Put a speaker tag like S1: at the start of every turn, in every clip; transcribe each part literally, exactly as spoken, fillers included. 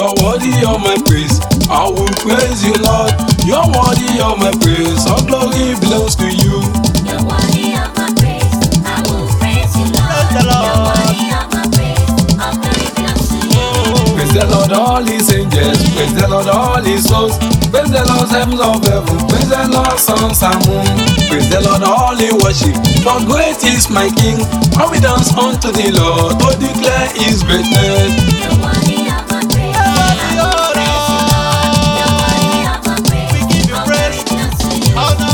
S1: are worthy of my praise. I will praise you, Lord. You are worthy of my praise. All glory belongs to you.
S2: You're worthy of my praise. I will praise you, Lord.
S3: Praise the Lord.
S2: You're worthy of my praise. All glory belongs to you.
S1: Praise the Lord, all his angels. Praise the Lord, all his souls. Praise the Lord, heavens of heaven. Praise the Lord, suns and moon. Praise the Lord, all in worship. For great is my King. I will dance unto the Lord to declare his greatness.
S2: You're worthy of my praise. I will praise you, Lord. You're worthy of my praise.
S3: We give you
S2: All
S3: praise.
S2: glory belongs to you.
S3: Honor.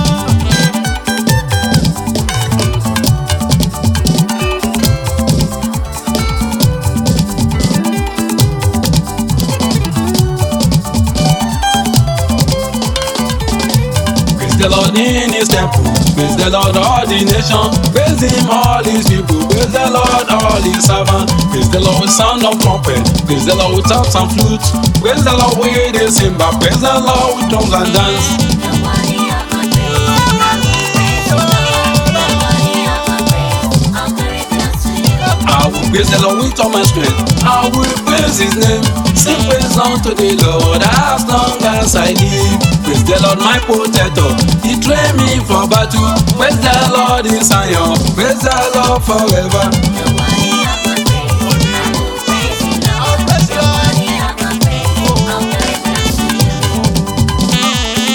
S1: Praise the Lord in his temple. Praise the Lord, all the nation. Praise him, all his people. Praise the Lord, all his servants. Praise the Lord with sound of trumpet. Praise the Lord with harps and flutes. Praise the Lord with the cymbal. Praise the Lord with drums and dance.
S2: You're worthy of my praise. I will praise you, Lord. You're worthy of my praise. All glory belongs to you.
S1: I will praise the Lord with all my strength. I will praise his name. Sing praise unto the Lord as long as I live. Praise the Lord, my protector. He trained me for battle. Praise the Lord in Zion. Praise the Lord forever.
S2: You're worthy of my praise. I will praise you, Lord.
S3: praise you,
S2: You're
S3: Lord.
S2: worthy of my praise. All glory belongs to you.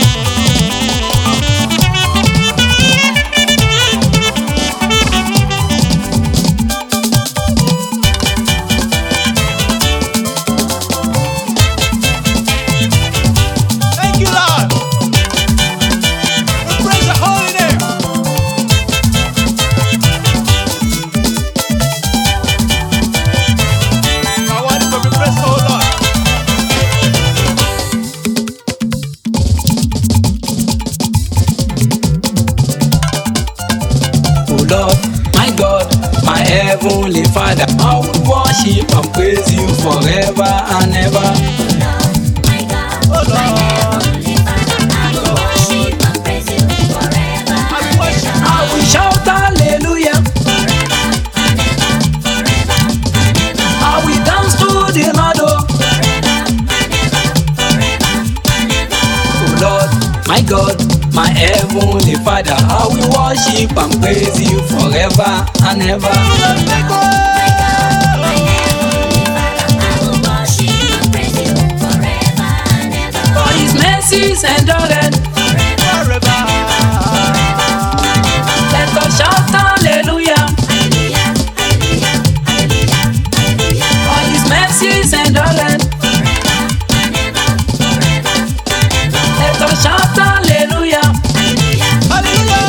S3: Thank you, Lord. We praise your holy name. I want you to be praised, oh Lord.
S1: Oh Lord, my God, my heavenly Father, I will worship and praise you forever and ever.
S2: My God,
S3: Oh
S2: my
S3: Lord.
S2: heavenly Father, I will worship and praise you forever
S3: I will
S2: and
S3: worship.
S2: ever.
S1: I will shout hallelujah.
S2: Forever and ever, forever and ever.
S1: I will dance to the Lord. Oh,
S2: Forever and ever, forever and ever.
S1: oh Lord, my God, my heavenly Father, I will worship and praise you forever and ever.
S3: Take
S2: My God, my heavenly Father, I will worship and praise you forever and ever.
S1: For his mercies endureth.
S3: forever.
S1: Let us shout hallelujah.
S2: Hallelujah, hallelujah, hallelujah, hallelujah.
S1: For his mercies endureth.
S2: Forever and ever, forever and ever.
S1: Let us shout hallelujah.
S2: Hallelujah.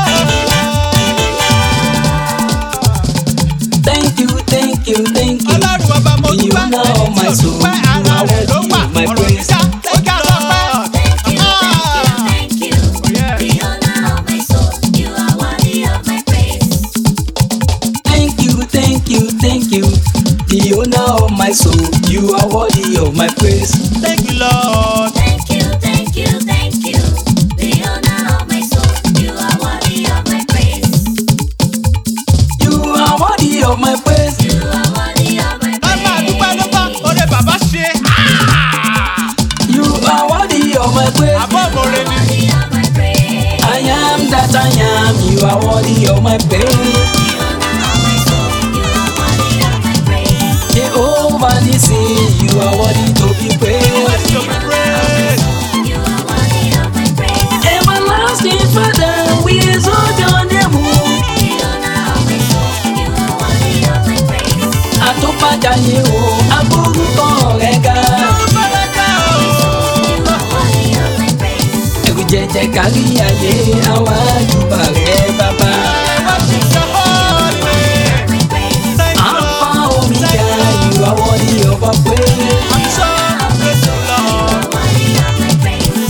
S1: Thank you, thank you, thank you.
S3: Ọlọ́run ọba mo
S1: You
S3: dúpẹ́.
S1: know my soul.
S3: Dúpẹ́
S1: You
S3: ara
S1: are
S3: rẹ̀ ló
S1: worthy
S3: wà.
S1: of my
S3: Ọ̀rọ̀
S1: praise.
S3: kíkà ó ká sọ pé.
S2: Thank you, thank you, thank you.
S3: Yeah.
S2: The owner of my soul, you are worthy of my praise.
S1: Thank you, thank you, thank you. The owner of my soul, you are worthy of my praise.
S3: Thank you, Lord.
S2: Thank you, thank you, thank you. The owner of my soul, you are worthy of my praise.
S1: You are worthy of my praise.
S2: You are worthy of my
S3: Ká máa dúpẹ́
S2: praise.
S3: lọ́pọ̀ oore bàbá ṣe.
S1: You are worthy of my praise.
S3: Àbọ̀ mo re ni.
S2: Worthy of my praise.
S1: I am that I am. You are worthy of my praise.
S2: The owner of my soul, you are worthy of my praise.
S1: Jehovah Nissi, you are worthy to be praised.
S3: Worthy to be praised.
S2: You are worthy of my praise.
S1: Everlasting Father, we exalt your name.
S2: The owner of my soul, you are worthy of my praise.
S1: Àtúpàjáyé o, agbórúkọ rẹ̀ ga.
S2: You are worthy of my praise.
S1: Ẹ̀rù jẹjẹ kárí ayé, àwa àjùbà rẹ̀ bàbá.
S3: Worship your holy name.
S2: My praise.
S3: Thank you,
S1: Alpha
S3: Lord.
S1: Omega, you are worthy of our praise.
S3: I'm so grateful, Lord.
S2: Worthy of my praise.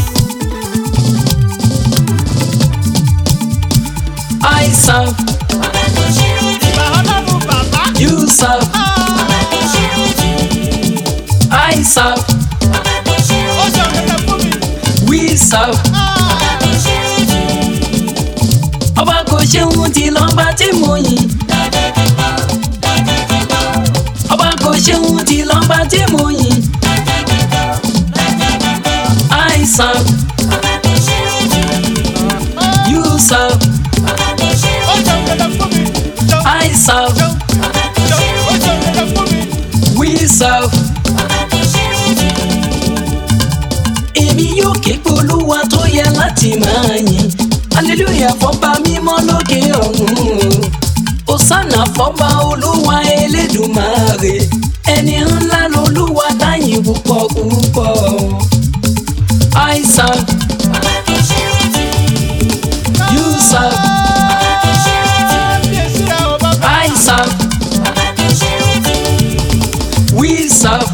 S1: I serve,
S2: Ọba tó ṣe é jù.
S3: Ìgbà ọlọ́run bàbá.
S1: you serve,
S2: Ọba tó ṣe é jù.
S1: I serve,
S2: Ọba tó ṣe é
S3: Ó
S2: jù.
S3: ṣe òkèlè fún mi.
S1: we serve.
S2: Ọba tó ṣe é jù.
S1: Ọba kò ṣeun ti lọ́ba tí mo yìn. Ọba kò ṣeun ti lọ́ba tí mo yìn. serve. Èmi yóò ké pe Olúwa tó yẹ láti máa yìn. Hallelujah fọ́ba mímọ́ lókè ọ̀run. Hosanna fọ́ba Olúwa Elédùmarè. Ẹni ńlá lolúwa dáyìn púpọ̀ púpọ̀. I serve. You serve. I serve. We serve.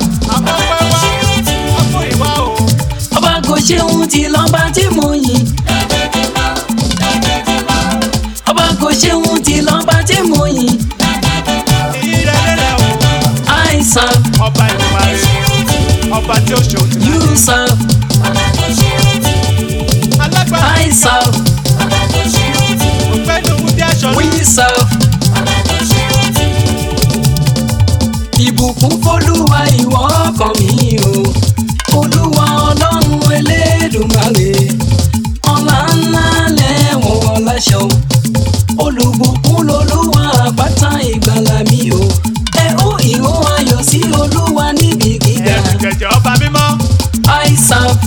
S1: Ọba kò ṣeun tí lọ́ba tí mo yìn. Ọba kò ṣeun tí lọ́ba tí mo yìn. I serve.
S3: Ọba Ìdùmarè, ọba tí ó ṣe òtún.
S1: You serve.
S3: Alágbára
S1: I serve.
S3: ògbẹ́ni òun bí aṣọ
S1: We serve. Ìbùkún f'Olúwa ìwọ ọkàn mi o. Olúwa Ọlọ́run Elédùmarè. Ọlá ńlá lẹ́wọ̀n láṣọ. Olùbùkún lolúwa àpáta ìgbàlà mi o. Ẹ ó ìhó ayọ̀ sí Olúwa níbi gíga.
S3: ẹ̀rùjẹ̀jẹ̀ ọba mímọ́.
S1: I serve.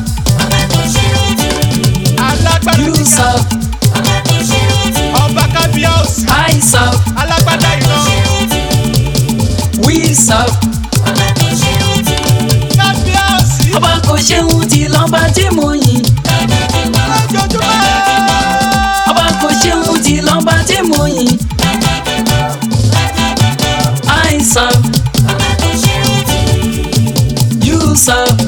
S3: Alágbára
S1: You
S3: gíga.
S1: serve.
S3: Ọba kábíyèsí.
S1: I serve.
S3: Alágbádá iná.
S1: We serve.
S3: Kábíyèsí.
S1: Ọba kò ṣeun tí lọ́ba tí mo yìn.
S3: Lójoojúmọ́.
S1: Ọba kò ṣeun tí lọ́ba tí mo yìn. I serve. You serve.